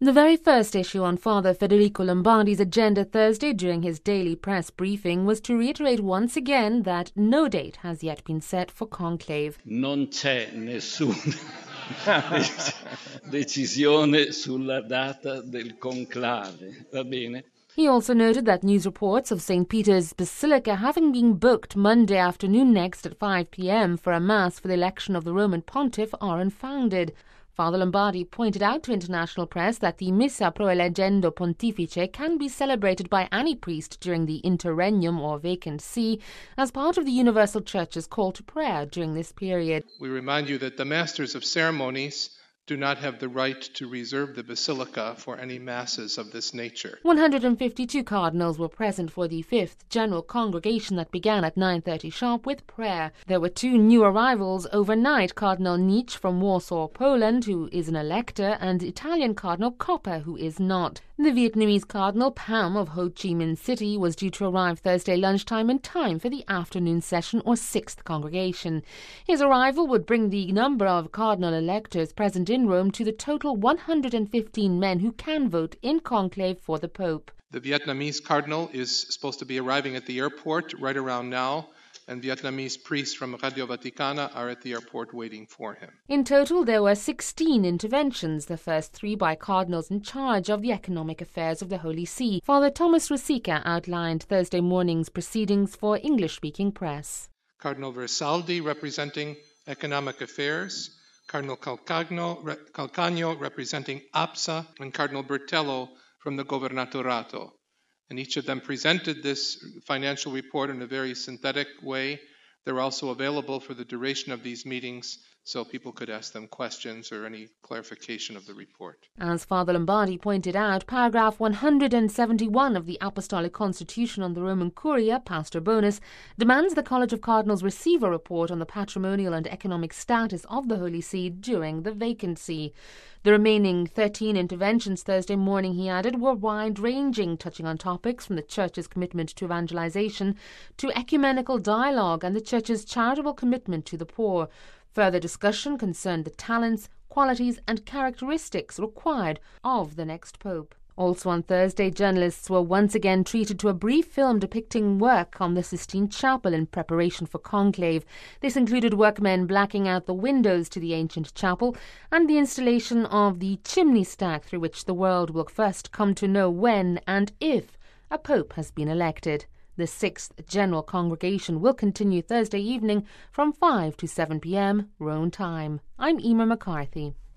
The very first issue on Father Federico Lombardi's agenda Thursday during his daily press briefing was to reiterate once again that no date has yet been set for conclave. Non c'è nessuna decisione sulla data del conclave, va bene? He also noted that news reports of St. Peter's Basilica having been booked Monday afternoon next at 5 p.m. for a mass for the election of the Roman pontiff are unfounded. Father Lombardi pointed out to international press that the Missa pro eleggendo pontifice can be celebrated by any priest during the interregnum or vacant see as part of the Universal Church's call to prayer during this period. We remind you that the masters of ceremonies do not have the right to reserve the basilica for any masses of this nature. 152 cardinals were present for the 5th General Congregation that began at 9:30 sharp with prayer. There were 2 new arrivals overnight, Cardinal Nietzsche from Warsaw, Poland, who is an elector, and Italian Cardinal Copper, who is not. The Vietnamese Cardinal Pham of Ho Chi Minh City was due to arrive Thursday lunchtime in time for the afternoon session or 6th Congregation. His arrival would bring the number of cardinal electors present in Rome to the total 115 men who can vote in conclave for the Pope. The Vietnamese cardinal is supposed to be arriving at the airport right around now, and Vietnamese priests from Radio Vaticana are at the airport waiting for him. In total, there were 16 interventions, the first 3 by cardinals in charge of the economic affairs of the Holy See. Father Thomas Rosica outlined Thursday morning's proceedings for English-speaking press. Cardinal Versaldi representing economic affairs, Cardinal Calcagno representing APSA, and Cardinal Bertello from the Governatorato. And each of them presented this financial report in a very synthetic way. They're also available for the duration of these meetings, so people could ask them questions or any clarification of the report. As Father Lombardi pointed out, paragraph 171 of the Apostolic Constitution on the Roman Curia, Pastor Bonus, demands the College of Cardinals receive a report on the patrimonial and economic status of the Holy See during the vacancy. The remaining 13 interventions Thursday morning, he added, were wide-ranging, touching on topics from the Church's commitment to evangelization to ecumenical dialogue and the Church's charitable commitment to the poor. Further discussion concerned the talents, qualities and characteristics required of the next Pope. Also on Thursday, journalists were once again treated to a brief film depicting work on the Sistine Chapel in preparation for conclave. This included workmen blacking out the windows to the ancient chapel and the installation of the chimney stack through which the world will first come to know when and if a pope has been elected. The 6th General Congregation will continue Thursday evening from 5 to 7 p.m. Rome time. I'm Emer McCarthy.